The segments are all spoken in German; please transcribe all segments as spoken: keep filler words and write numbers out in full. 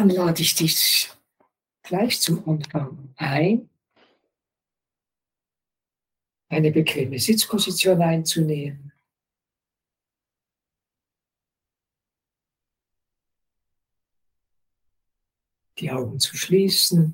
Dann lade ich dich gleich zum Anfang ein, eine bequeme Sitzposition einzunehmen. Die Augen zu schließen.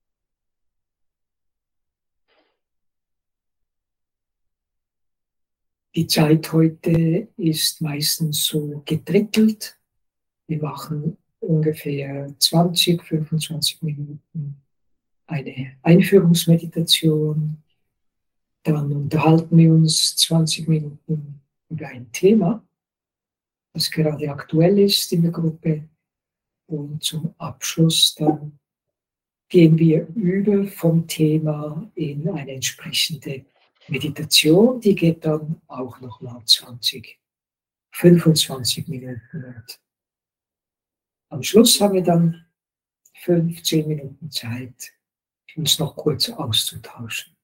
Die Zeit heute ist meistens so gedrittelt. Wir machen ungefähr zwanzig, fünfundzwanzig Minuten eine Einführungsmeditation. Dann unterhalten wir uns zwanzig Minuten über ein Thema, das gerade aktuell ist in der Gruppe. Und zum Abschluss dann gehen wir über vom Thema in eine entsprechende Meditation. Die geht dann auch nochmal zwanzig, fünfundzwanzig Minuten. Und am Schluss haben wir dann fünfzehn Minuten Zeit, uns noch kurz auszutauschen.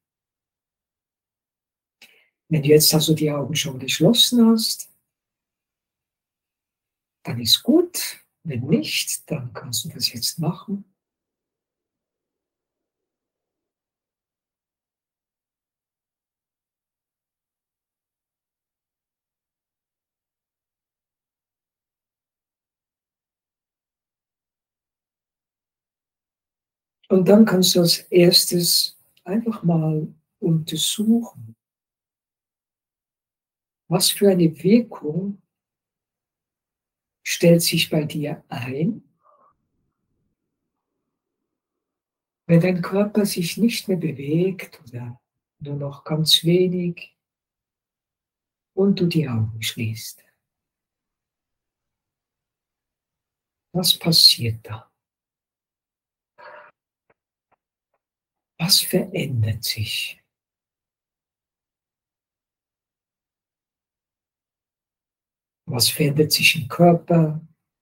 Wenn du jetzt also die Augen schon geschlossen hast, dann ist gut. Wenn nicht, dann kannst du das jetzt machen. Und dann kannst du als erstes einfach mal untersuchen, was für eine Wirkung stellt sich bei dir ein, wenn dein Körper sich nicht mehr bewegt oder nur noch ganz wenig und du die Augen schließt. Was passiert da? Was verändert sich? Was verändert sich im Körper?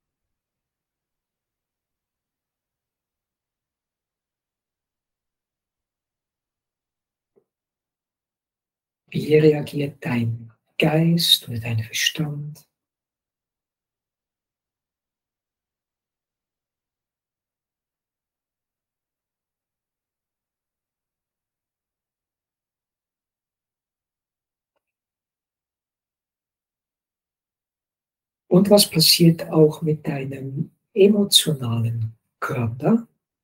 Wie reagiert dein Geist oder dein Verstand? Und was passiert auch mit deinem emotionalen Körper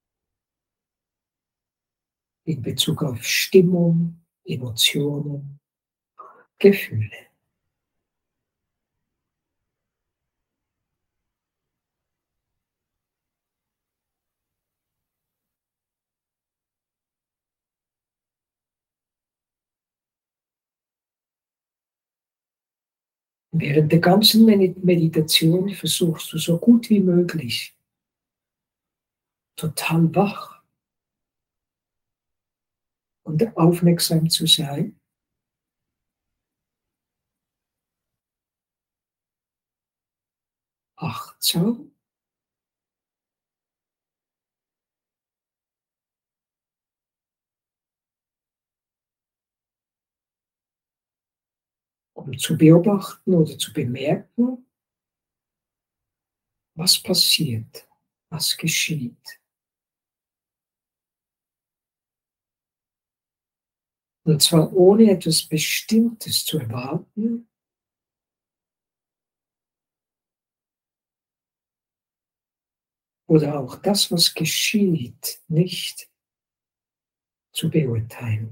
in Bezug auf Stimmung, Emotionen, Gefühle? Während der ganzen Meditation versuchst du so gut wie möglich total wach und aufmerksam zu sein, achtsam, um zu beobachten oder zu bemerken, was passiert, was geschieht. Und zwar ohne etwas Bestimmtes zu erwarten, oder auch das, was geschieht, nicht zu beurteilen.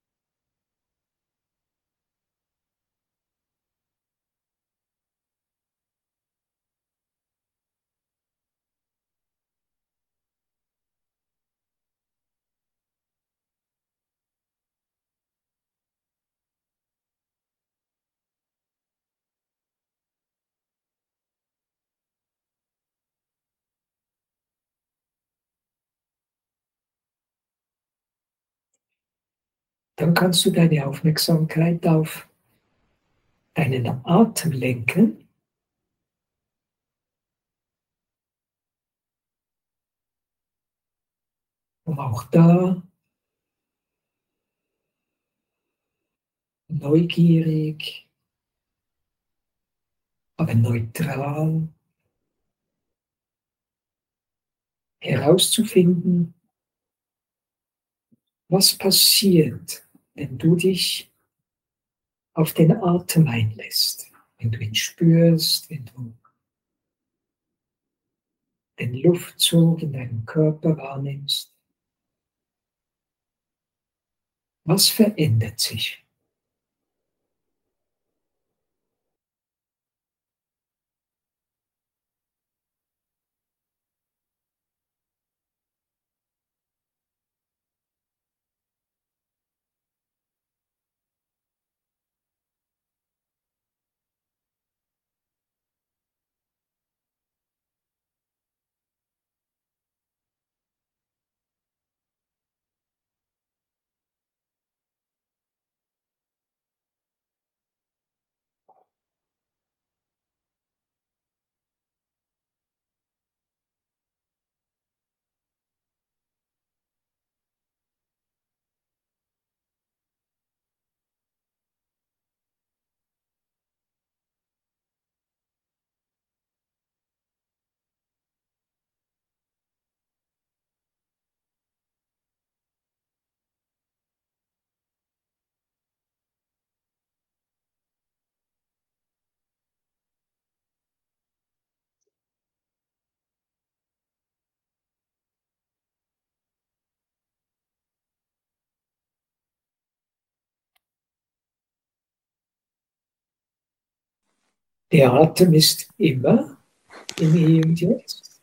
Dann kannst du deine Aufmerksamkeit auf deinen Atem lenken. Um auch da neugierig, aber neutral herauszufinden, was passiert, wenn du dich auf den Atem einlässt, wenn du ihn spürst, wenn du den Luftzug in deinem Körper wahrnimmst. Was verändert sich? Der Atem ist immer im Hier und Jetzt.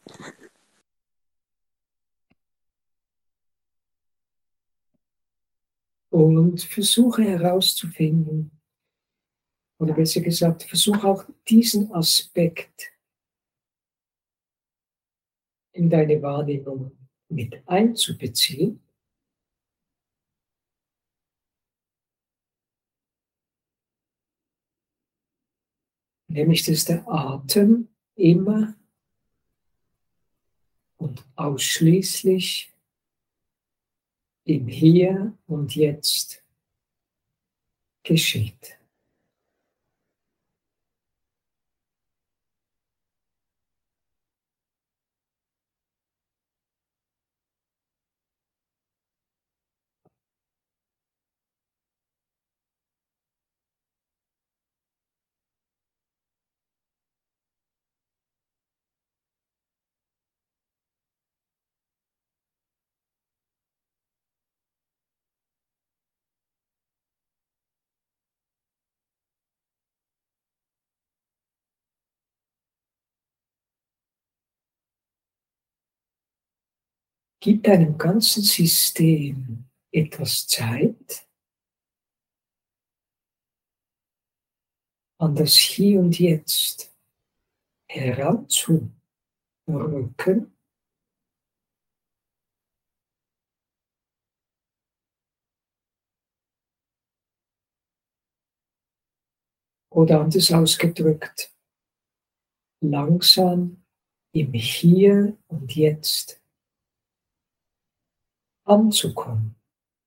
Und versuche herauszufinden, oder besser gesagt, versuche auch diesen Aspekt in deine Wahrnehmung mit einzubeziehen. Nämlich, dass der Atem immer und ausschließlich im Hier und Jetzt geschieht. Gib deinem ganzen System etwas Zeit, an das Hier und Jetzt heranzurücken, oder anders ausgedrückt, langsam im Hier und Jetzt anzukommen.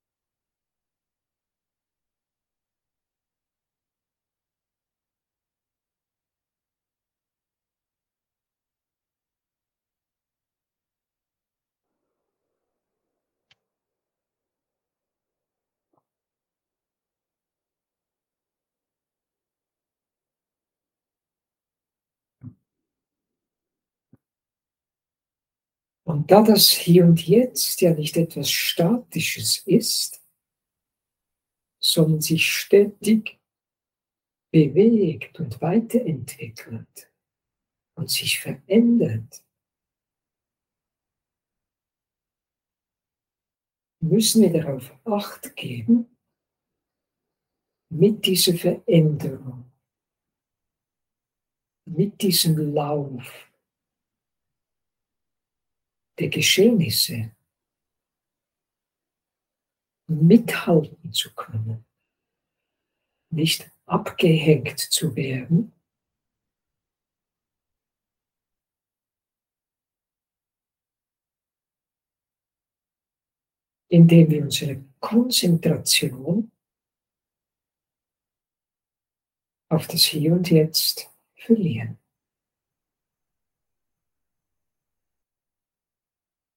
Und da das Hier und Jetzt ja nicht etwas Statisches ist, sondern sich ständig bewegt und weiterentwickelt und sich verändert, müssen wir darauf Acht geben, mit dieser Veränderung, mit diesem Lauf der Geschehnisse mithalten zu können, nicht abgehängt zu werden, indem wir unsere Konzentration auf das Hier und Jetzt verlieren.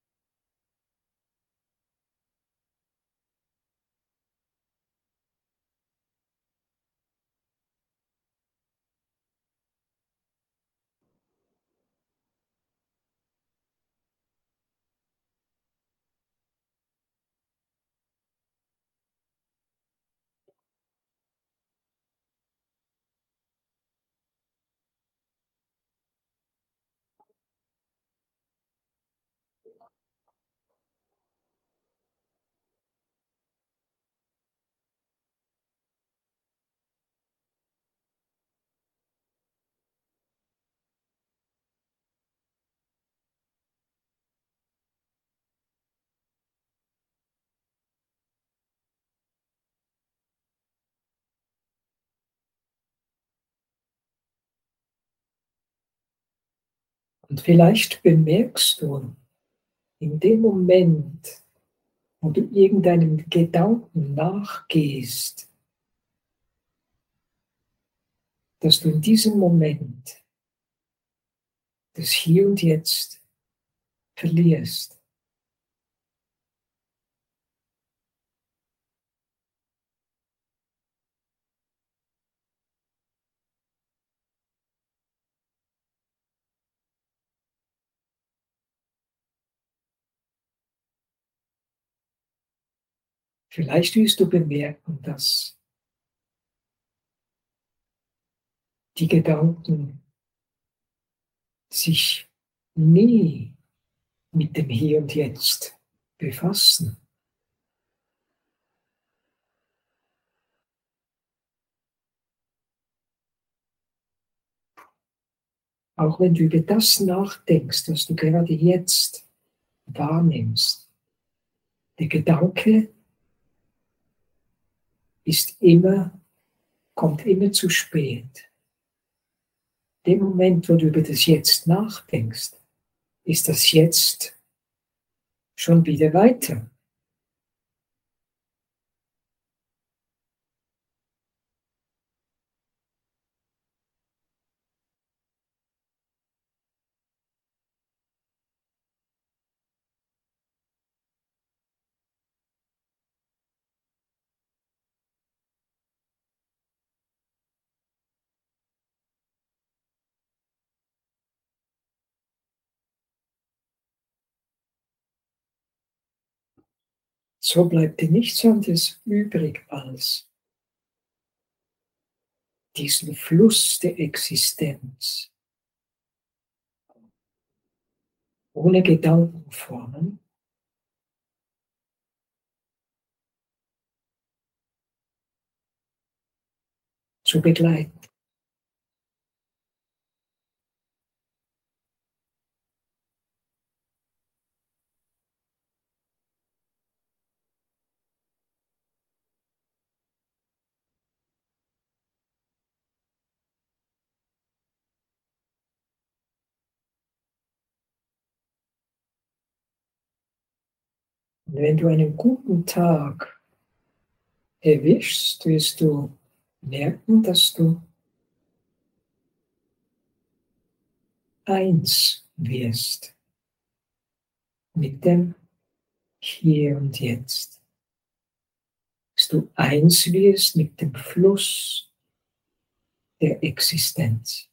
Und vielleicht bemerkst du in dem Moment, wo du irgendeinem Gedanken nachgehst, dass du in diesem Moment das Hier und Jetzt verlierst. Vielleicht wirst du bemerken, dass die Gedanken sich nie mit dem Hier und Jetzt befassen. Auch wenn du über das nachdenkst, was du gerade jetzt wahrnimmst, der Gedanke ist immer, kommt immer zu spät. Dem Moment, wo du über das Jetzt nachdenkst, ist das Jetzt schon wieder weiter. So bleibt dir nichts anderes übrig, als diesen Fluss der Existenz ohne Gedankenformen zu begleiten. Und wenn du einen guten Tag erwischst, wirst du merken, dass du eins wirst mit dem Hier und Jetzt. Dass du eins wirst mit dem Fluss der Existenz.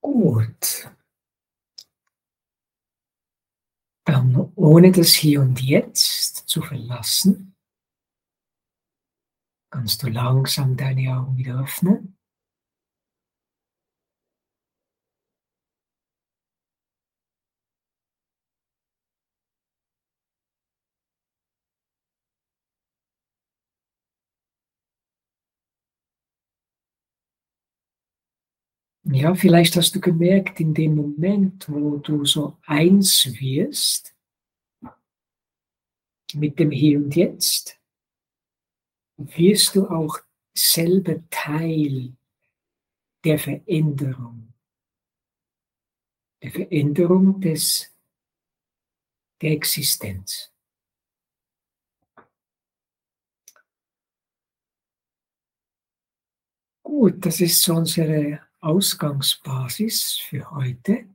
Gut. Dann ohne das Hier und Jetzt zu verlassen, kannst du langsam deine Augen wieder öffnen. Ja, vielleicht hast du gemerkt, in dem Moment, wo du so eins wirst mit dem Hier und Jetzt, wirst du auch selber Teil der Veränderung, der Veränderung des, der Existenz. Gut, das ist so unsere Ausgangsbasis für heute.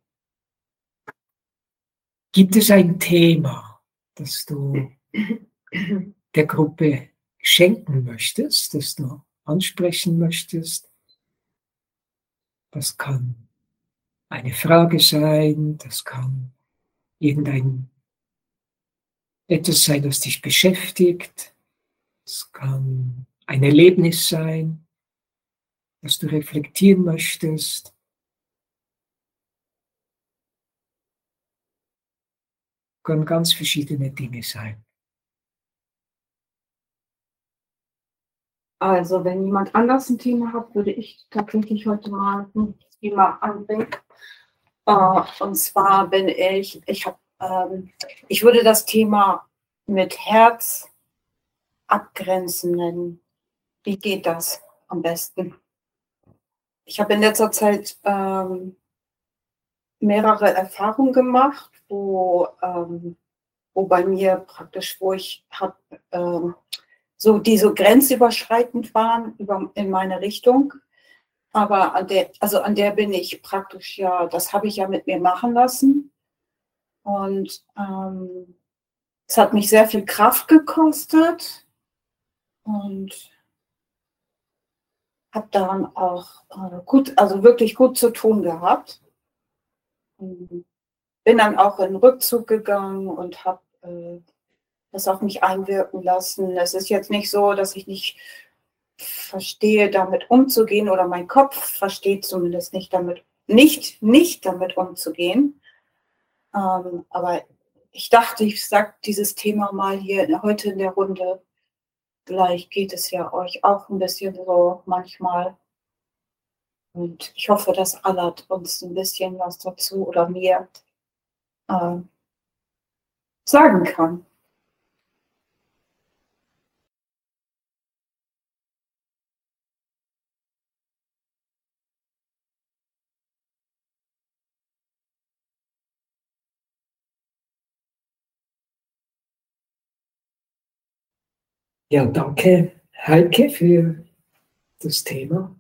Gibt es ein Thema, das du der Gruppe schenken möchtest, das du ansprechen möchtest? Das kann eine Frage sein, das kann irgendein etwas sein, das dich beschäftigt. Es kann ein Erlebnis sein, das du reflektieren möchtest. Können ganz verschiedene Dinge sein. Also, wenn jemand anders ein Thema hat, würde ich tatsächlich heute mal ein Thema anbringen. Äh, und zwar bin ich, ich habe, ähm, ich würde das Thema mit Herz abgrenzen nennen. Wie geht das am besten? Ich habe in letzter Zeit ähm, mehrere Erfahrungen gemacht, wo, ähm, wo bei mir praktisch, wo ich habe ähm, so, die so grenzüberschreitend waren über, in meine Richtung. Aber an der, also an der bin ich praktisch ja, das habe ich ja mit mir machen lassen. Und ähm, es hat mich sehr viel Kraft gekostet und habe daran auch äh, gut, also wirklich gut zu tun gehabt. Und bin dann auch in den Rückzug gegangen und habe äh, das auf mich einwirken lassen. Es ist jetzt nicht so, dass ich nicht verstehe, damit umzugehen, oder mein Kopf versteht zumindest nicht damit, nicht, nicht damit umzugehen. Ähm, aber ich dachte, ich sage dieses Thema mal hier heute in der Runde. Vielleicht geht es ja euch auch ein bisschen so manchmal. Und ich hoffe, dass Allard uns ein bisschen was dazu oder mir äh, sagen kann. Ja, danke, Heike, für das Thema.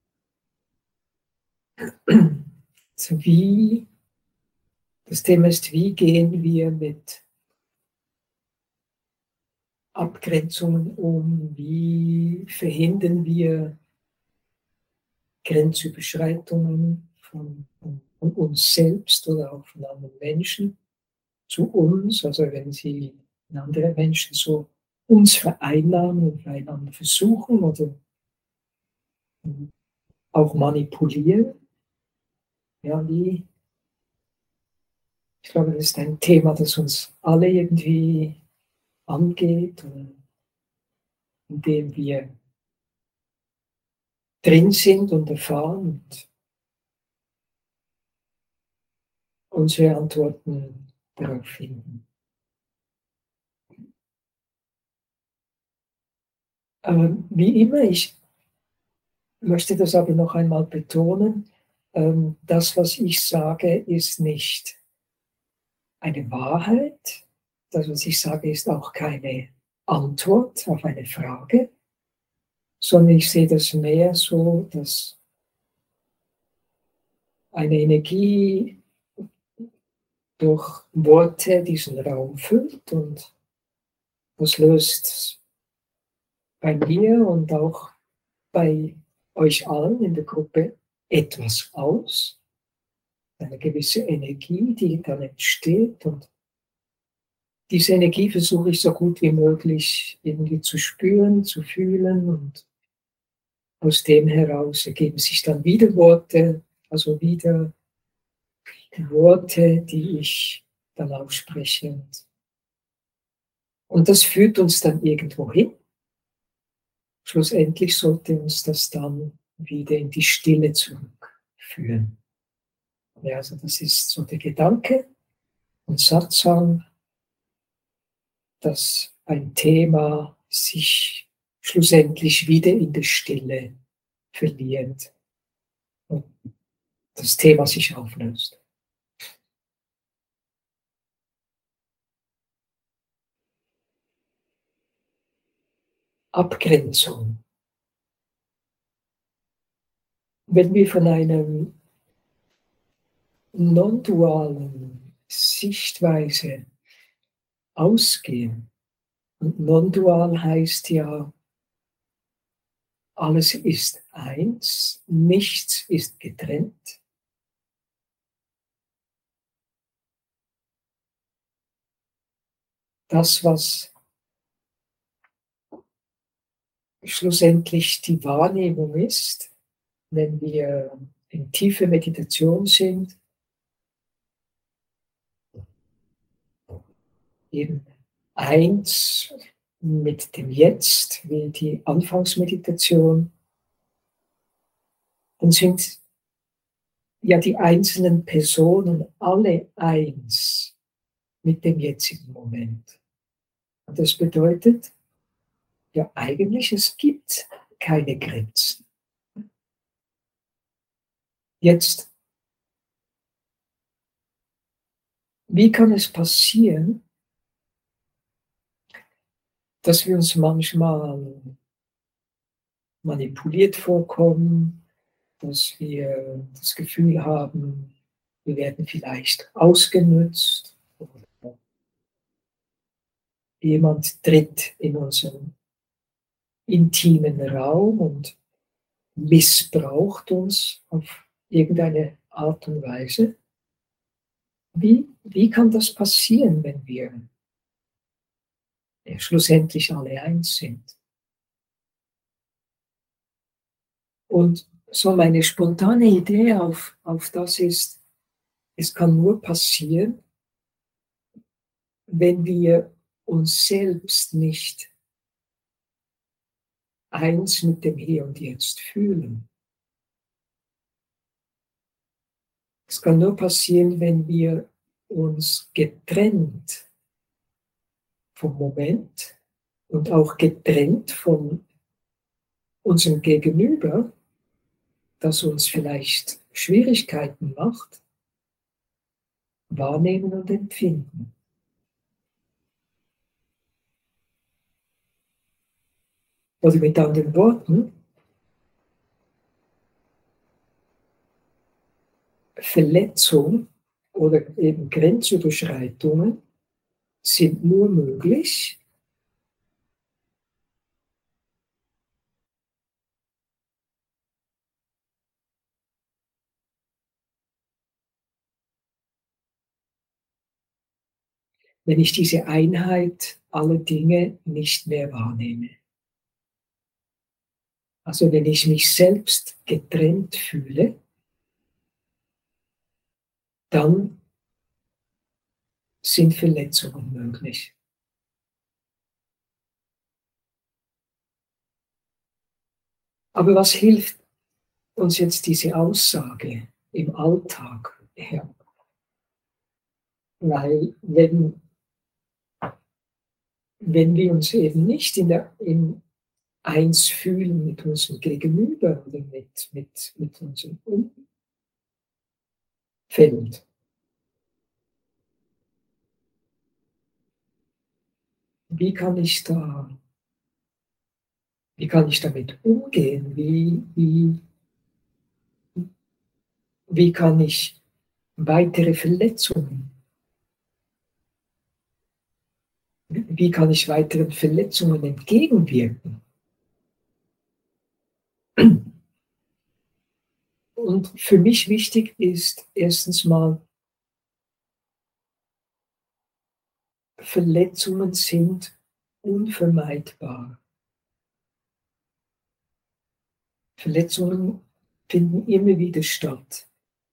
So wie, das Thema ist, wie gehen wir mit Abgrenzungen um, wie verhindern wir Grenzüberschreitungen von, von, von uns selbst oder auch von anderen Menschen zu uns, also wenn sie andere Menschen so uns vereinnahmen und einander versuchen oder auch manipulieren. Ja, wie, ich glaube, das ist ein Thema, das uns alle irgendwie angeht, in dem wir drin sind und erfahren und unsere Antworten darauf finden. Aber wie immer, ich möchte das aber noch einmal betonen, das, was ich sage, ist nicht eine Wahrheit. Das, was ich sage, ist auch keine Antwort auf eine Frage, sondern ich sehe das mehr so, dass eine Energie durch Worte diesen Raum füllt und das löst bei mir und auch bei euch allen in der Gruppe etwas aus. eine gewisse Energie, die dann entsteht, und diese Energie versuche ich so gut wie möglich irgendwie zu spüren, zu fühlen, und aus dem heraus ergeben sich dann wieder Worte, also wieder Worte, die ich dann ausspreche. Und das führt uns dann irgendwo hin. Schlussendlich sollte uns das dann wieder in die Stille zurückführen. Ja, also das ist so der Gedanke und Satsang, dass ein Thema sich schlussendlich wieder in der Stille verliert und das Thema sich auflöst. Abgrenzung. Wenn wir von einem non-dualen Sichtweise ausgehen, und non-dual heißt ja, alles ist eins, nichts ist getrennt. Das, was schlussendlich die Wahrnehmung ist, wenn wir in tiefe Meditation sind, eben eins mit dem Jetzt, wie die Anfangsmeditation, dann sind ja die einzelnen Personen alle eins mit dem jetzigen Moment. Und das bedeutet, ja eigentlich, es gibt keine Grenzen. Jetzt, wie kann es passieren, dass wir uns manchmal manipuliert vorkommen, dass wir das Gefühl haben, wir werden vielleicht ausgenutzt, oder jemand tritt in unseren intimen Raum und missbraucht uns auf irgendeine Art und Weise. Wie, wie kann das passieren, wenn wir ja, schlussendlich alle eins sind? Und so meine spontane Idee auf, auf das ist, es kann nur passieren, wenn wir uns selbst nicht eins mit dem Hier und Jetzt fühlen. Es kann nur passieren, wenn wir uns getrennt vom Moment und auch getrennt von unserem Gegenüber, das uns vielleicht Schwierigkeiten macht, wahrnehmen und empfinden. Also mit anderen Worten, Verletzung oder eben Grenzüberschreitungen sind nur möglich, wenn ich diese Einheit aller Dinge nicht mehr wahrnehme. Also wenn ich mich selbst getrennt fühle, dann sind Verletzungen möglich. Aber was hilft uns jetzt diese Aussage im Alltag? Ja. Weil wenn, wenn wir uns eben nicht in, der, in eins fühlen mit unserem Gegenüber oder mit, mit, mit unserem Umfeld, wie kann ich da, wie kann ich damit umgehen? Wie, wie, wie kann ich weitere Verletzungen, wie kann ich weiteren Verletzungen entgegenwirken? Und für mich wichtig ist erstens mal, Verletzungen sind unvermeidbar. Verletzungen finden immer wieder statt.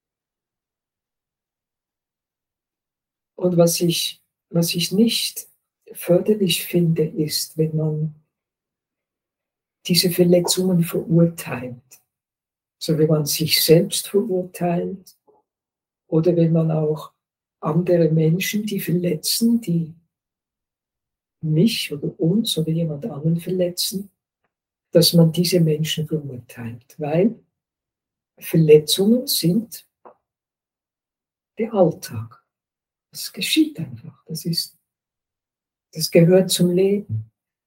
Und was ich, was ich nicht förderlich finde, ist, wenn man diese Verletzungen verurteilt. So wenn man sich selbst verurteilt oder wenn man auch andere Menschen, die verletzen, die mich oder uns oder jemand anderen verletzen, dass man diese Menschen verurteilt, weil Verletzungen sind der Alltag. Das geschieht einfach. Das ist, das gehört zum Leben.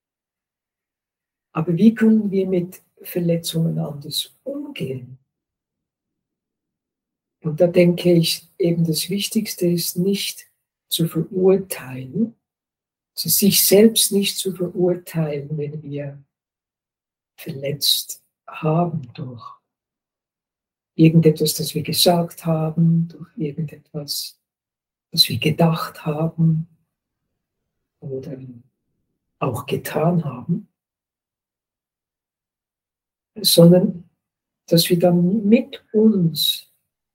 Aber wie können wir mit Verletzungen anders umgehen? Und da denke ich, eben das Wichtigste ist nicht zu verurteilen, also sich selbst nicht zu verurteilen, wenn wir verletzt haben durch irgendetwas, das wir gesagt haben, durch irgendetwas, was wir gedacht haben oder auch getan haben, sondern dass wir dann mit uns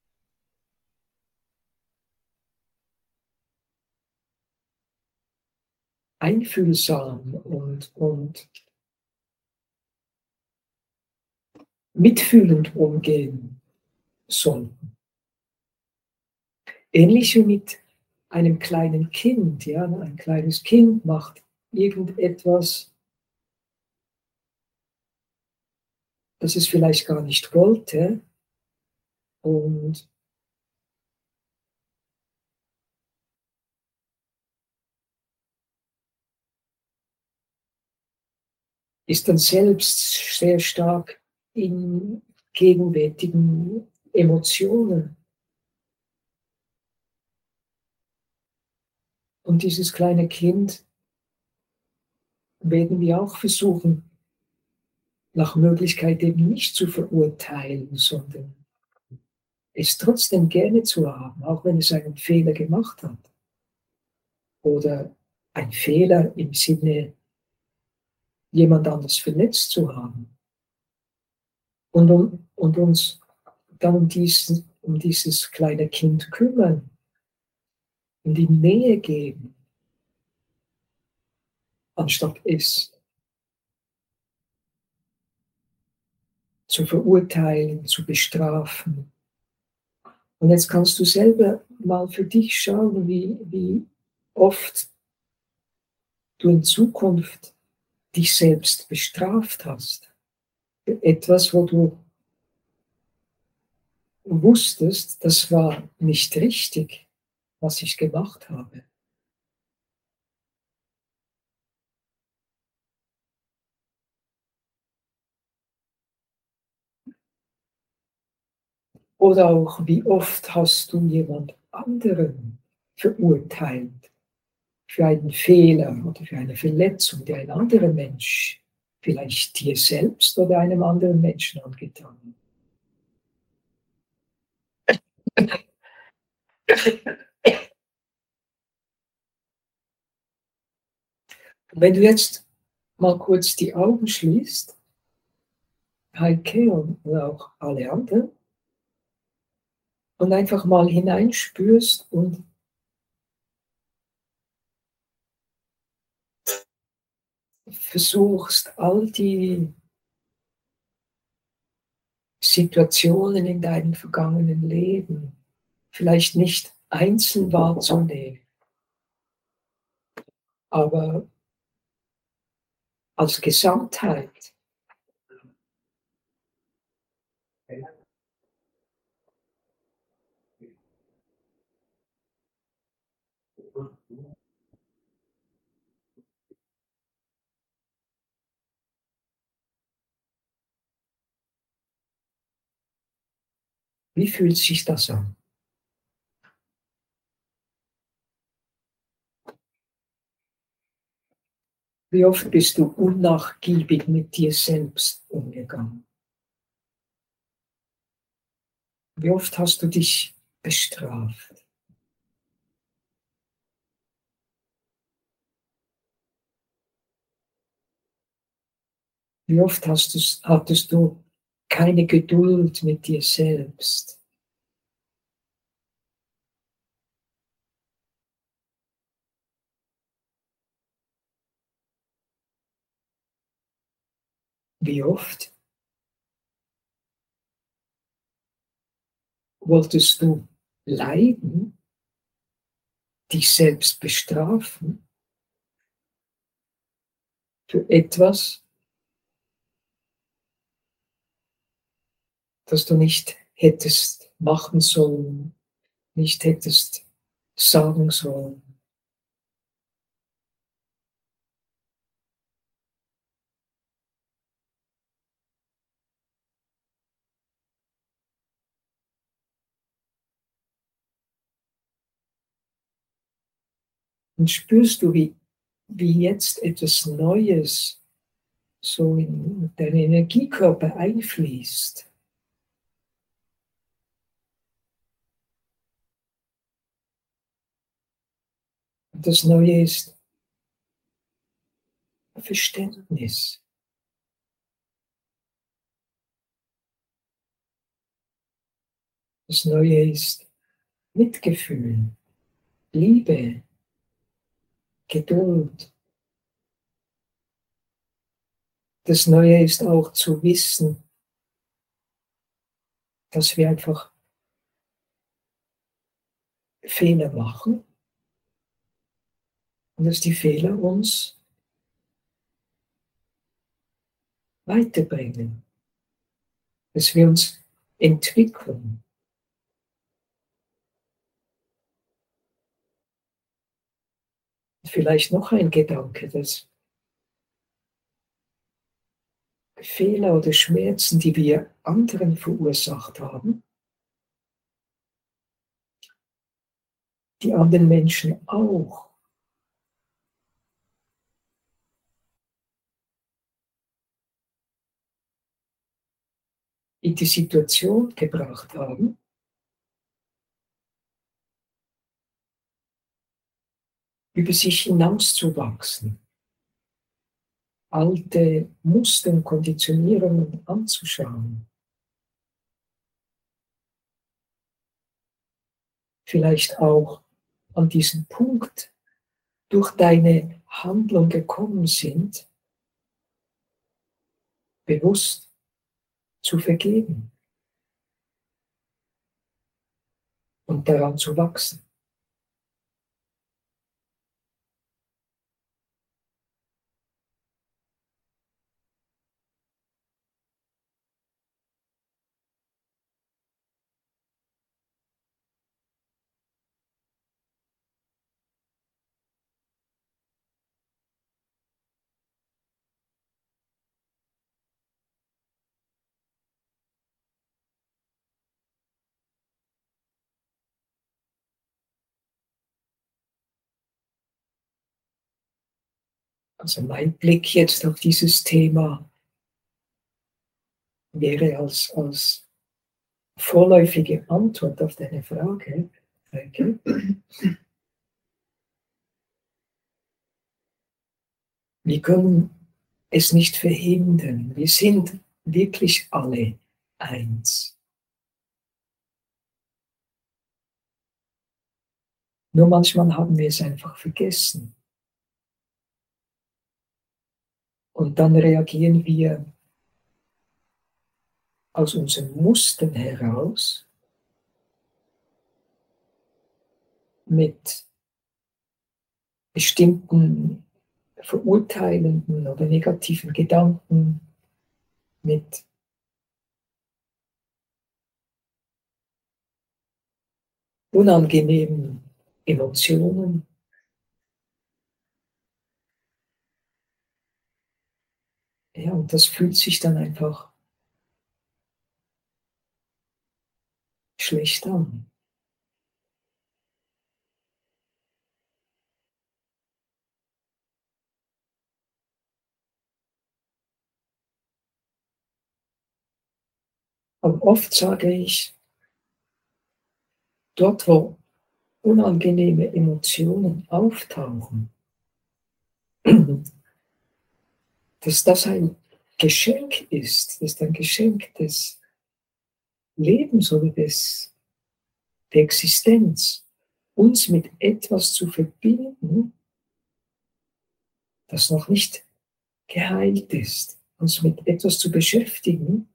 einfühlsam und, und mitfühlend umgehen sollten. Ähnlich wie mit einem kleinen Kind. Ja? Ein kleines Kind macht irgendetwas, das es vielleicht gar nicht wollte, und ist dann selbst sehr stark in gegenwärtigen Emotionen. Und dieses kleine Kind werden wir auch versuchen, nach Möglichkeit eben nicht zu verurteilen, sondern es trotzdem gerne zu haben, auch wenn es einen Fehler gemacht hat. Oder ein Fehler im Sinne, jemand anders verletzt zu haben. Und, um, und uns dann um, diesen, um dieses kleine Kind kümmern und ihm Nähe geben, anstatt es zu verurteilen, zu bestrafen. Und jetzt kannst du selber mal für dich schauen, wie, wie oft du in Zukunft dich selbst bestraft hast. Für etwas, wo du wusstest, das war nicht richtig, was ich gemacht habe. Oder auch, wie oft hast du jemand anderen verurteilt für einen Fehler oder für eine Verletzung, die ein anderer Mensch, vielleicht dir selbst oder einem anderen Menschen angetan hat. Wenn du jetzt mal kurz die Augen schließt, Heike und auch alle anderen, und einfach mal hineinspürst und versuchst, all die Situationen in deinem vergangenen Leben vielleicht nicht einzeln wahrzunehmen, aber als Gesamtheit. Wie fühlt sich das an? Wie oft bist du unnachgiebig mit dir selbst umgegangen? Wie oft hast du dich bestraft? Wie oft hast du's, hattest du keine Geduld mit dir selbst? Wie oft wolltest du leiden, dich selbst bestrafen für etwas, das du nicht hättest machen sollen, nicht hättest sagen sollen? Und spürst du, wie, wie jetzt etwas Neues so in deinen Energiekörper einfließt? Und das Neue ist Verständnis. Das Neue ist Mitgefühl, Liebe, Geduld. Das Neue ist auch zu wissen, dass wir einfach Fehler machen und dass die Fehler uns weiterbringen, dass wir uns entwickeln. Vielleicht noch ein Gedanke, dass Fehler oder Schmerzen, die wir anderen verursacht haben, die anderen Menschen auch in die Situation gebracht haben, über sich hinauszuwachsen, alte Muster und Konditionierungen anzuschauen, vielleicht auch an diesen Punkt durch deine Handlung gekommen sind, bewusst zu vergeben und daran zu wachsen. Also mein Blick jetzt auf dieses Thema wäre als, als vorläufige Antwort auf deine Frage, Heike, wir können es nicht verhindern. Wir sind wirklich alle eins. Nur manchmal haben wir es einfach vergessen. Und dann reagieren wir aus unseren Mustern heraus mit bestimmten verurteilenden oder negativen Gedanken, mit unangenehmen Emotionen. Ja, und das fühlt sich dann einfach schlecht an. Aber oft sage ich, dort, wo unangenehme Emotionen auftauchen, dass das ein Geschenk ist, das ist ein Geschenk des Lebens oder des, der Existenz, uns mit etwas zu verbinden, das noch nicht geheilt ist, uns mit etwas zu beschäftigen,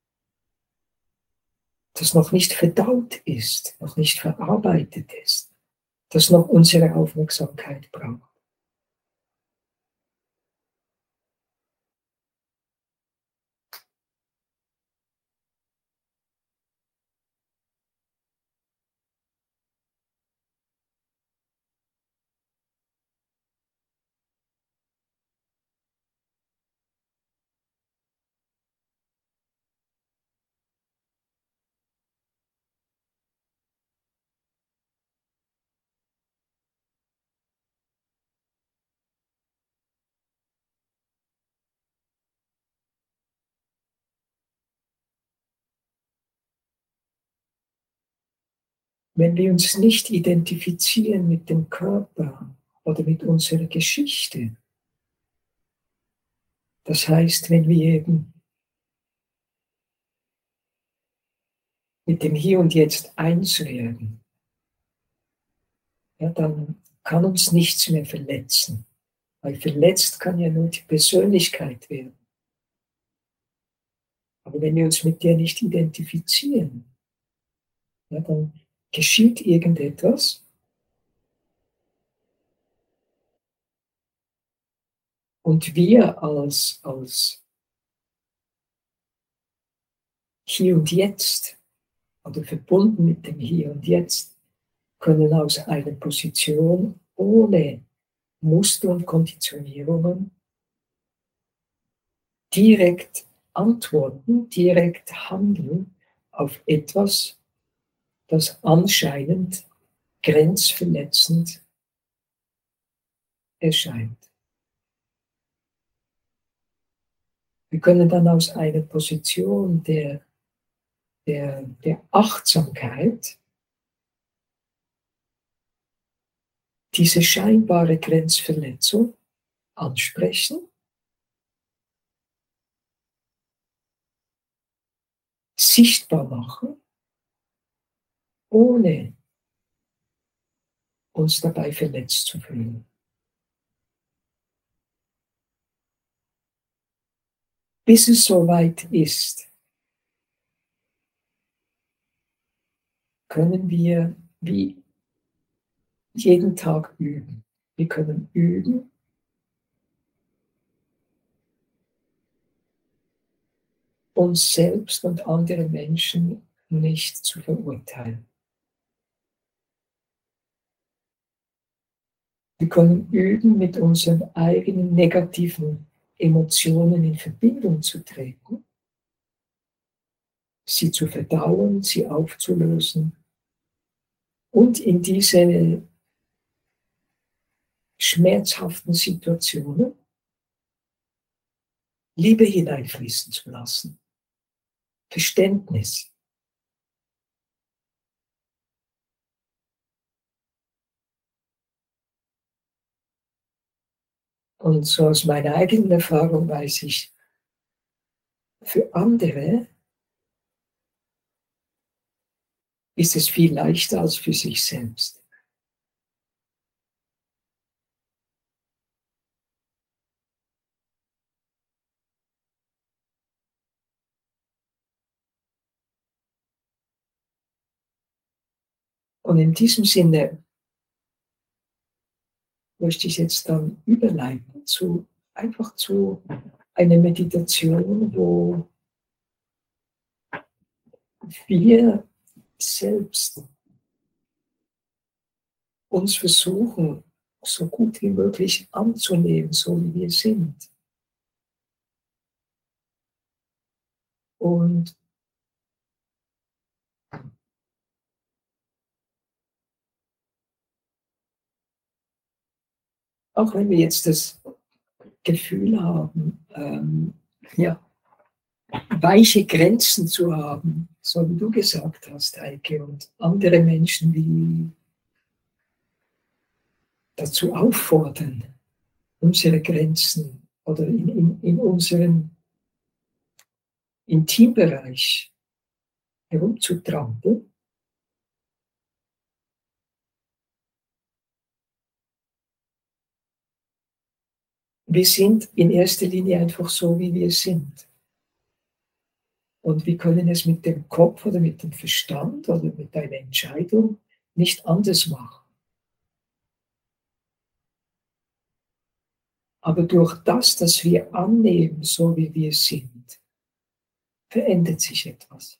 das noch nicht verdaut ist, noch nicht verarbeitet ist, das noch unsere Aufmerksamkeit braucht. Wenn wir uns nicht identifizieren mit dem Körper oder mit unserer Geschichte, das heißt, wenn wir eben mit dem Hier und Jetzt eins werden, ja, dann kann uns nichts mehr verletzen, weil verletzt kann ja nur die Persönlichkeit werden. Aber wenn wir uns mit der nicht identifizieren, ja, dann geschieht irgendetwas und wir als, als Hier und Jetzt oder verbunden mit dem Hier und Jetzt können aus einer Position ohne Muster und Konditionierungen direkt antworten, direkt handeln auf etwas, das anscheinend grenzverletzend erscheint. Wir können dann aus einer Position der, der, der Achtsamkeit diese scheinbare Grenzverletzung ansprechen, sichtbar machen, ohne uns dabei verletzt zu fühlen. Bis es soweit ist, können wir wie jeden Tag üben. Wir können üben, uns selbst und andere Menschen nicht zu verurteilen. Wir können üben, mit unseren eigenen negativen Emotionen in Verbindung zu treten, sie zu verdauen, sie aufzulösen und in diese schmerzhaften Situationen Liebe hineinfließen zu lassen, Verständnis. Und so aus meiner eigenen Erfahrung weiß ich, für andere ist es viel leichter als für sich selbst. Und in diesem Sinne möchte ich jetzt dann überleiten zu, einfach zu einer Meditation, wo wir selbst uns versuchen, so gut wie möglich anzunehmen, so wie wir sind. Und auch wenn wir jetzt das Gefühl haben, ähm, ja, weiche Grenzen zu haben, so wie du gesagt hast, Heike, und andere Menschen, die dazu auffordern, unsere Grenzen oder in, in, in unserem Intimbereich herumzutrampeln. Wir sind in erster Linie einfach so, wie wir sind. Und wir können es mit dem Kopf oder mit dem Verstand oder mit einer Entscheidung nicht anders machen. Aber durch das, dass wir annehmen, so wie wir sind, verändert sich etwas.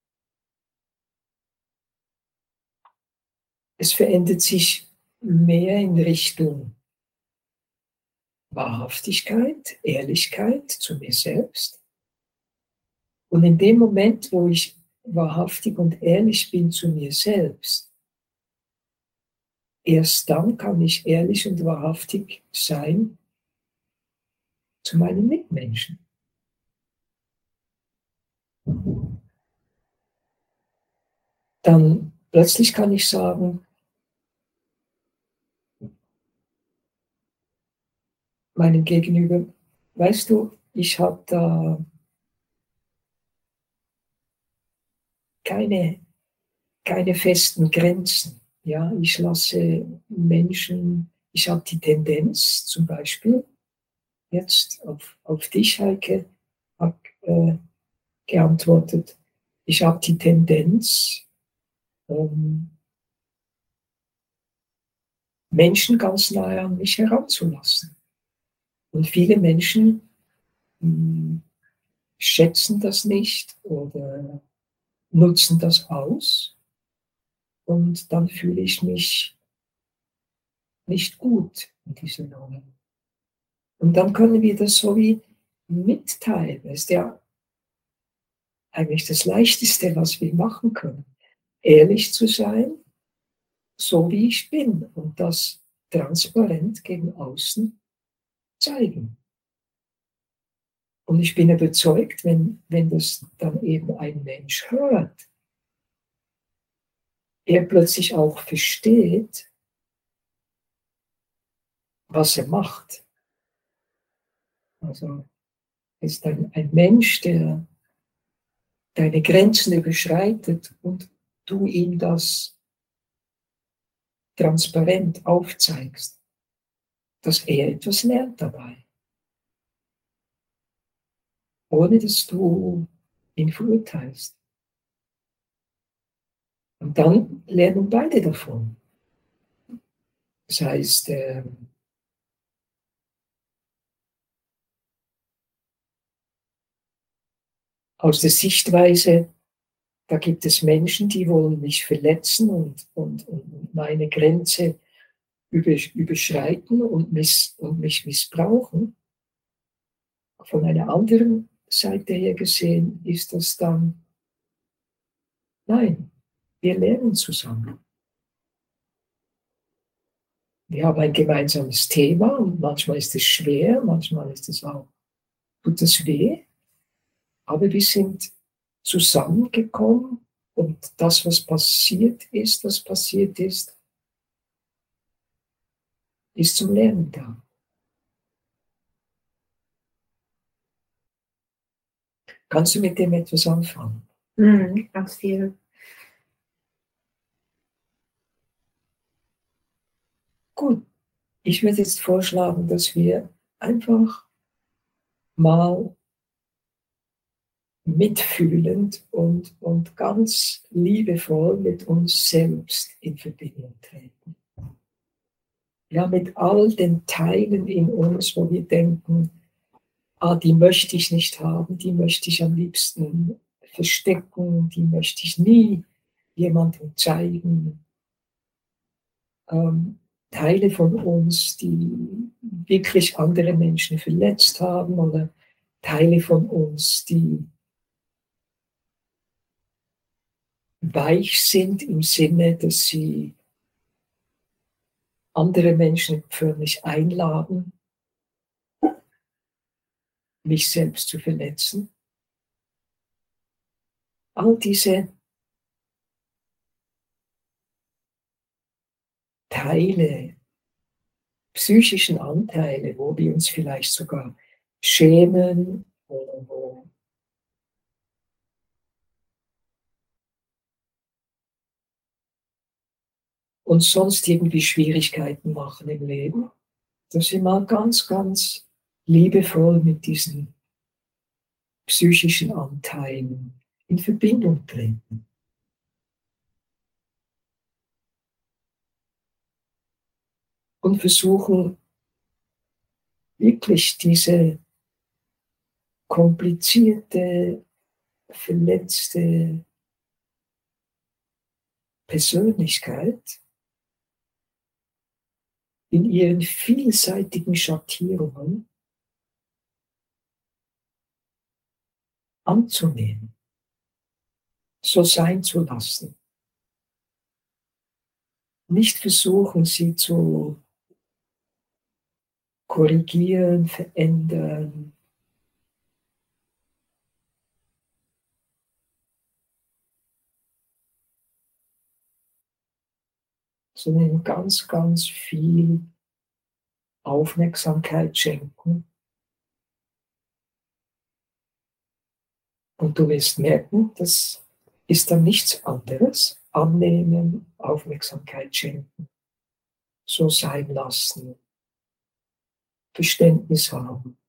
Es verändert sich mehr in Richtung Wahrhaftigkeit, Ehrlichkeit zu mir selbst. Und in dem Moment, wo ich wahrhaftig und ehrlich bin zu mir selbst, erst dann kann ich ehrlich und wahrhaftig sein zu meinen Mitmenschen. Dann plötzlich kann ich sagen, meinem Gegenüber, weißt du, ich habe da keine, keine festen Grenzen. Ja, ich lasse Menschen, ich habe die Tendenz, zum Beispiel, jetzt auf, auf dich, Heike, habe äh, geantwortet, ich habe die Tendenz, ähm, Menschen ganz nahe an mich heranzulassen. Und viele Menschen mh, schätzen das nicht oder nutzen das aus. Und dann fühle ich mich nicht gut in dieser Rolle. Und dann können wir das so wie mitteilen. Das ist ja eigentlich das Leichteste, was wir machen können. Ehrlich zu sein, so wie ich bin. Und das transparent gegen außen zeigen. Und ich bin überzeugt, wenn, wenn das dann eben ein Mensch hört, er plötzlich auch versteht, was er macht. Also ist ein, ein Mensch, der deine Grenzen überschreitet und du ihm das transparent aufzeigst, dass er etwas lernt dabei, ohne dass du ihn verurteilst. Und dann lernen beide davon. Das heißt, äh, aus der Sichtweise, da gibt es Menschen, die wollen mich verletzen und, und, und meine Grenze überschreiten und, miss, und mich missbrauchen. Von einer anderen Seite her gesehen ist das dann, nein, wir lernen zusammen. Wir haben ein gemeinsames Thema und manchmal ist es schwer, manchmal ist es auch, tut es weh, aber wir sind zusammengekommen und das, was passiert ist, was passiert ist, ist zum Lernen da. Kannst du mit dem etwas anfangen? Mhm, ganz viel. Gut, ich würde jetzt vorschlagen, dass wir einfach mal mitfühlend und, und ganz liebevoll mit uns selbst in Verbindung treten. Ja, mit all den Teilen in uns, wo wir denken, ah, die möchte ich nicht haben, die möchte ich am liebsten verstecken, die möchte ich nie jemandem zeigen. Ähm, Teile von uns, die wirklich andere Menschen verletzt haben oder Teile von uns, die weich sind im Sinne, dass sie andere Menschen förmlich einladen, mich selbst zu verletzen. all diese Teile, psychischen Anteile, wo wir uns vielleicht sogar schämen oder wo uns sonst irgendwie Schwierigkeiten machen im Leben, dass wir mal ganz, ganz liebevoll mit diesen psychischen Anteilen in Verbindung treten. Und versuchen, wirklich diese komplizierte, verletzte Persönlichkeit in ihren vielseitigen Schattierungen anzunehmen, so sein zu lassen. Nicht versuchen, sie zu korrigieren, verändern, sondern ganz, ganz viel Aufmerksamkeit schenken. Und du wirst merken, das ist dann nichts anderes. Annehmen, Aufmerksamkeit schenken, so sein lassen, Verständnis haben.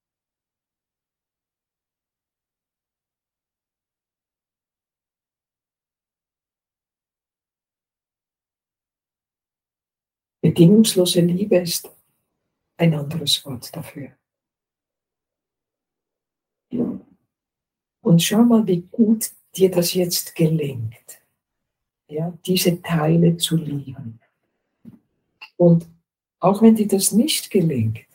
Bedingungslose Liebe ist ein anderes Wort dafür. Und schau mal, wie gut dir das jetzt gelingt, ja, diese Teile zu lieben. Und auch wenn dir das nicht gelingt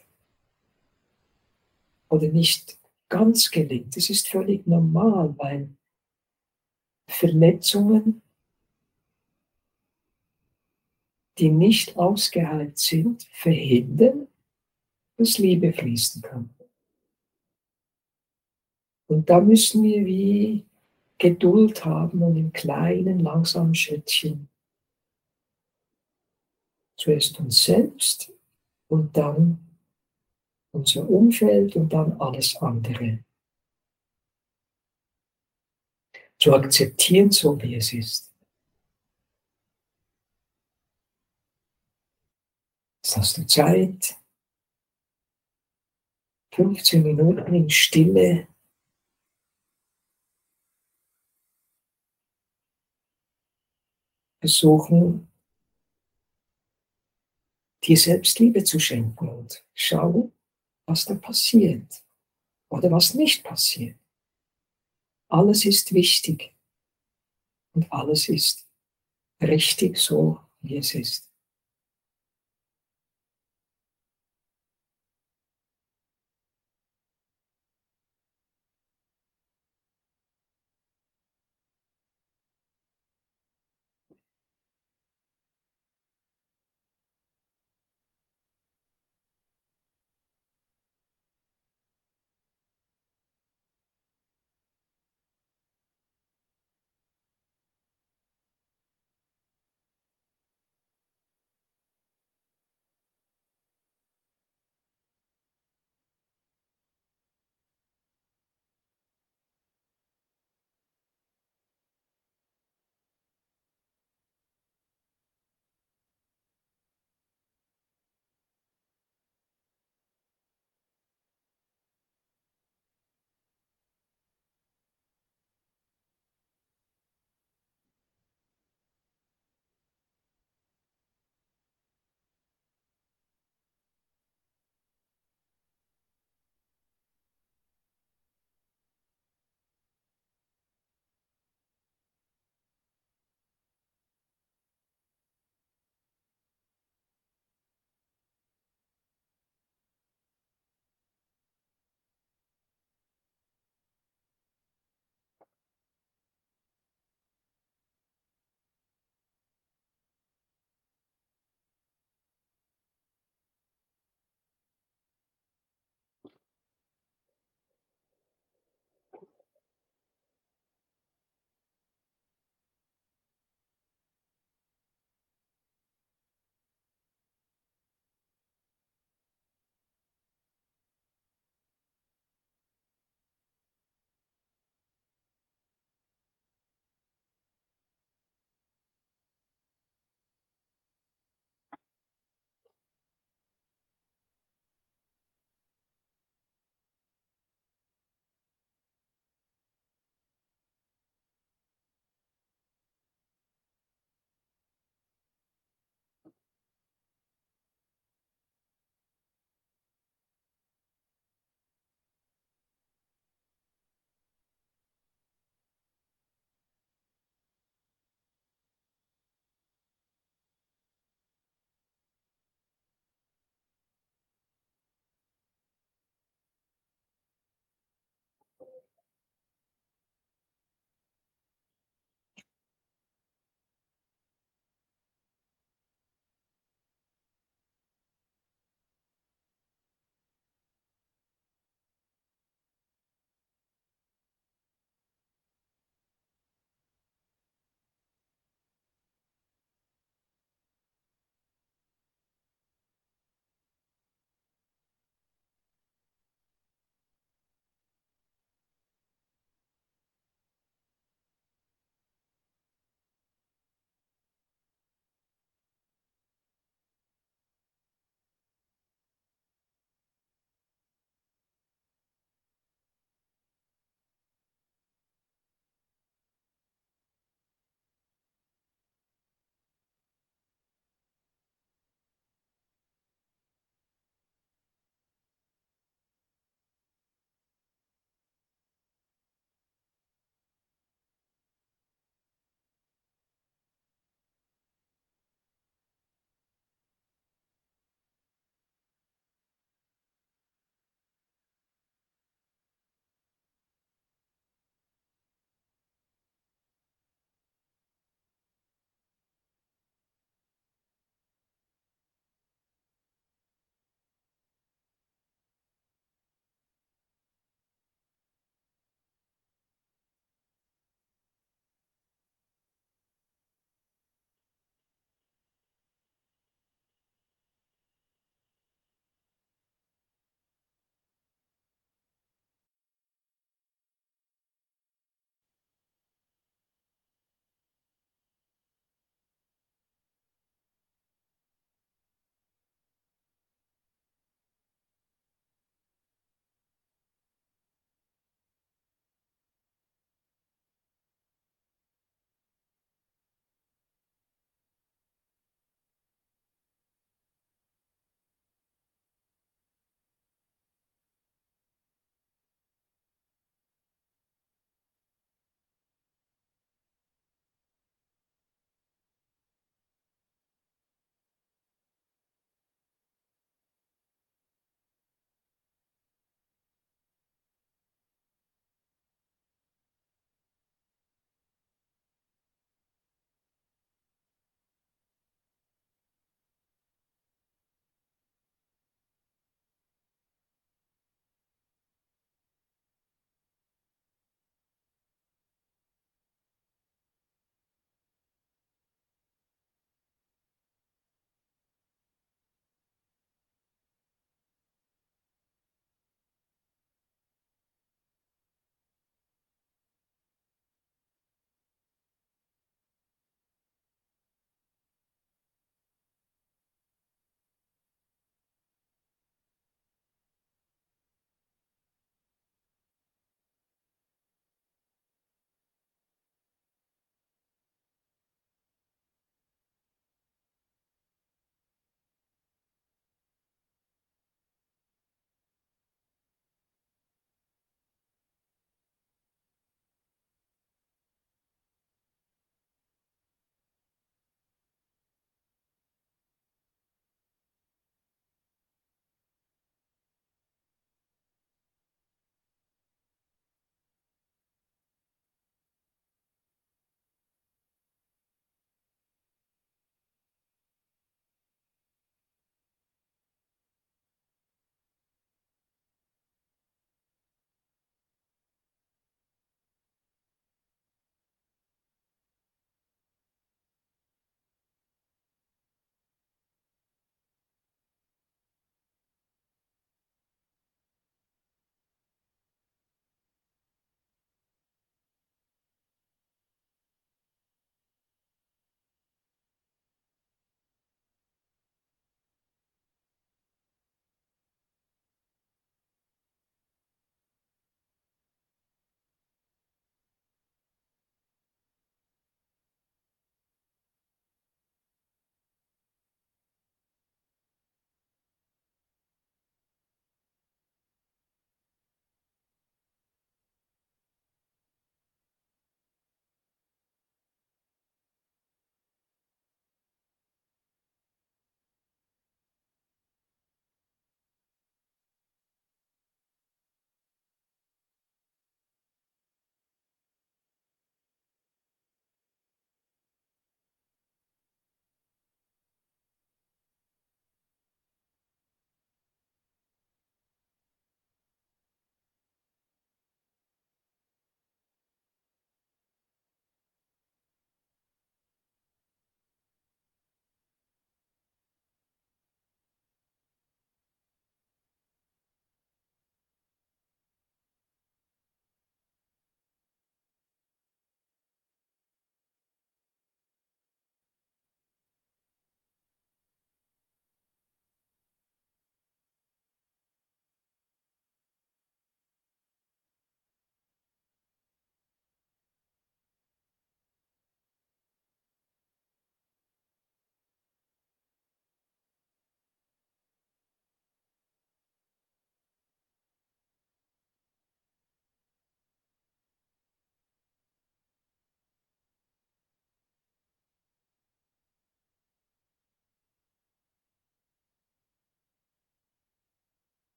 oder nicht ganz gelingt, das ist völlig normal, weil Verletzungen, die nicht ausgeheilt sind, verhindern, dass Liebe fließen kann. Und da müssen wir wie Geduld haben und in kleinen, langsamen Schrittchen zuerst uns selbst und dann unser Umfeld und dann alles andere zu akzeptieren, so wie es ist. Jetzt hast du Zeit, fünfzehn Minuten in Stille, versuchen, dir selbst Liebe zu schenken und schau, was da passiert oder was nicht passiert. Alles ist wichtig und alles ist richtig so, wie es ist.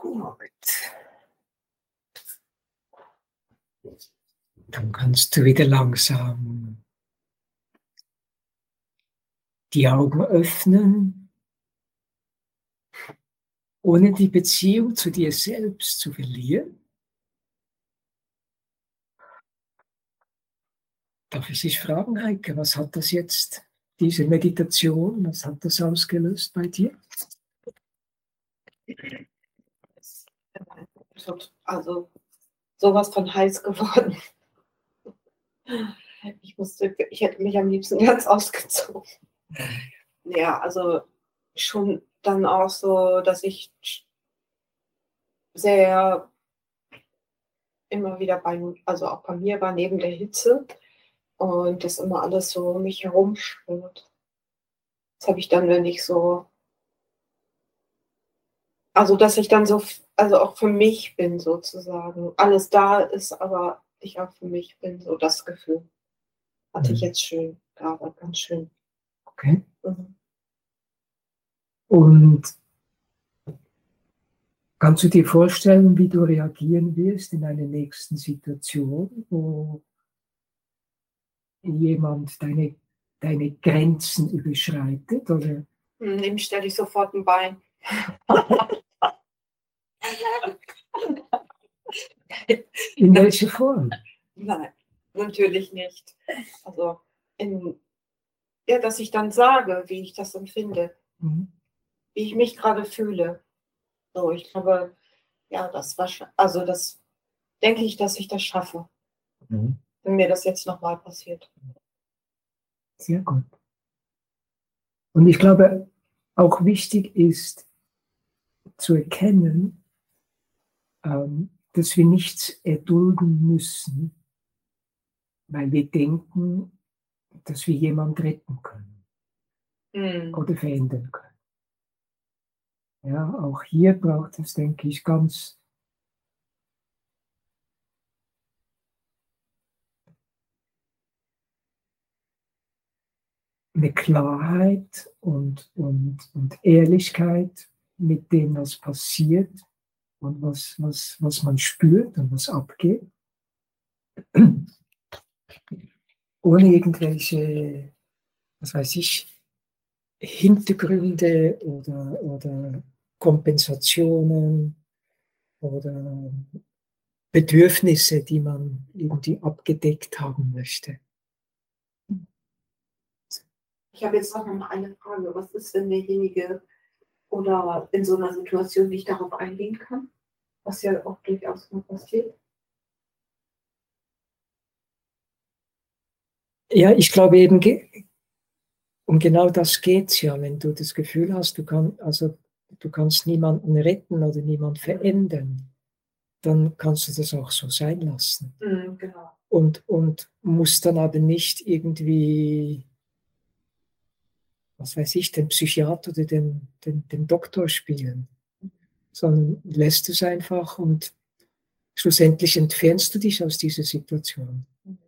Gut. Dann kannst du wieder langsam die Augen öffnen, ohne die Beziehung zu dir selbst zu verlieren. Darf ich dich fragen, Heike, was hat das jetzt, diese Meditation, was hat das ausgelöst bei dir? Also sowas von heiß geworden. Ich musste, ich hätte mich am liebsten ganz ausgezogen. Ja, also schon dann auch so, dass ich sehr immer wieder bei, also auch bei mir war, neben der Hitze und das immer alles so um mich herum schwirrt. Das habe ich dann, wenn ich so, also dass ich dann so, also auch für mich bin sozusagen. Alles da ist, aber ich auch für mich bin, so das Gefühl. Hatte ich jetzt schön, gerade ganz schön. Okay. Mhm. Und kannst du dir vorstellen, wie du reagieren wirst in einer nächsten Situation, wo jemand deine, deine Grenzen überschreitet? Oder? Dem stelle ich sofort ein Bein. In welcher Form? Nein, natürlich nicht. Also, in, ja, dass ich dann sage, wie ich das empfinde, Mhm. wie ich mich gerade fühle. So, ich glaube, ja, das war, also das denke ich, dass ich das schaffe, Mhm. wenn mir das jetzt nochmal passiert. Sehr gut. Und ich glaube, auch wichtig ist zu erkennen, ähm, dass wir nichts erdulden müssen, weil wir denken, dass wir jemanden retten können Mhm. oder verändern können. Ja, auch hier braucht es, denke ich, ganz eine Klarheit und, und, und Ehrlichkeit mit dem, was passiert und was, was, was man spürt und was abgeht, ohne irgendwelche, was weiß ich, Hintergründe oder, oder Kompensationen oder Bedürfnisse, die man irgendwie abgedeckt haben möchte. Ich habe jetzt noch mal eine Frage. Was ist, wenn derjenige oder in so einer Situation nicht darauf eingehen kann? Was ja auch durchaus mal passiert. Ja, ich glaube eben, um genau das geht es ja, wenn du das Gefühl hast, du, kann, also, du kannst niemanden retten oder niemanden verändern, dann kannst du das auch so sein lassen. Mhm, genau. Und, und musst dann aber nicht irgendwie, was weiß ich, den Psychiater oder den, den, den Doktor spielen, sondern lässt es einfach und schlussendlich entfernst du dich aus dieser Situation.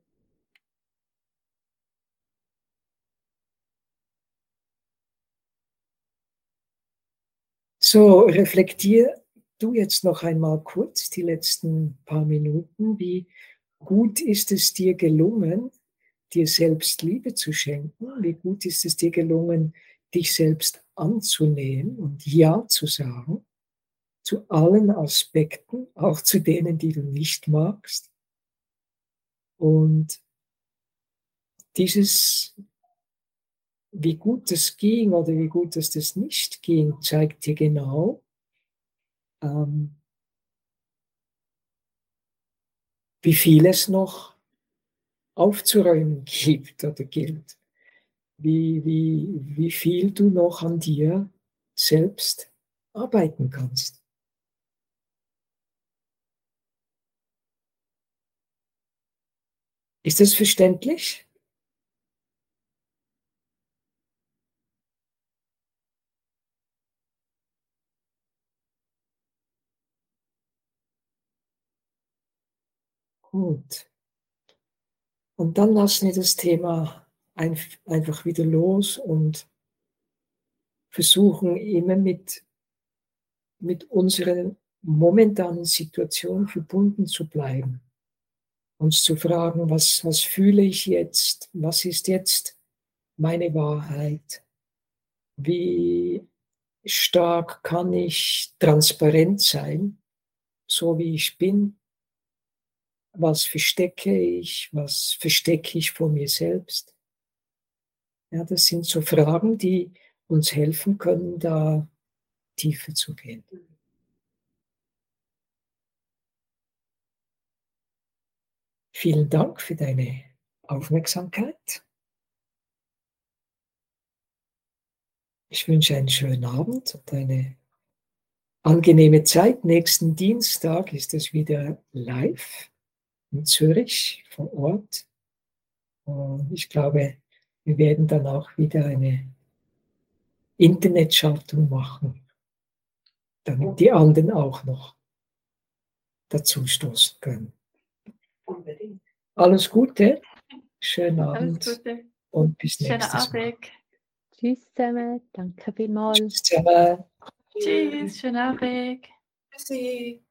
So, reflektier du jetzt noch einmal kurz die letzten paar Minuten, wie gut ist es dir gelungen, dir selbst Liebe zu schenken? Wie gut ist es dir gelungen, dich selbst anzunehmen und Ja zu sagen zu allen Aspekten, auch zu denen, die du nicht magst? Und dieses, wie gut es ging oder wie gut es das nicht ging, zeigt dir genau, ähm, wie viel es noch aufzuräumen gibt oder gilt. Wie, wie, wie viel du noch an dir selbst arbeiten kannst. Ist das verständlich? Gut. Und dann lassen wir das Thema einfach wieder los und versuchen immer mit, mit unseren momentanen Situation verbunden zu bleiben. Uns zu fragen, was, was fühle ich jetzt? Was ist jetzt meine Wahrheit? Wie stark kann ich transparent sein, so wie ich bin? Was verstecke ich? Was verstecke ich vor mir selbst? Ja, das sind so Fragen, die uns helfen können, da tiefer zu gehen. Vielen Dank für deine Aufmerksamkeit. Ich wünsche einen schönen Abend und eine angenehme Zeit. Nächsten Dienstag ist es wieder live in Zürich vor Ort. Und ich glaube, wir werden dann auch wieder eine Internetschaltung machen, damit die anderen auch noch dazu stoßen können. Unbedingt. Alles Gute, schönen Alles Abend Gute. und bis Schönen nächstes Mal. Abend. Tschüss zusammen, danke vielmals. Tschüss zusammen. Tschüss, schönen Abend. Tschüssi.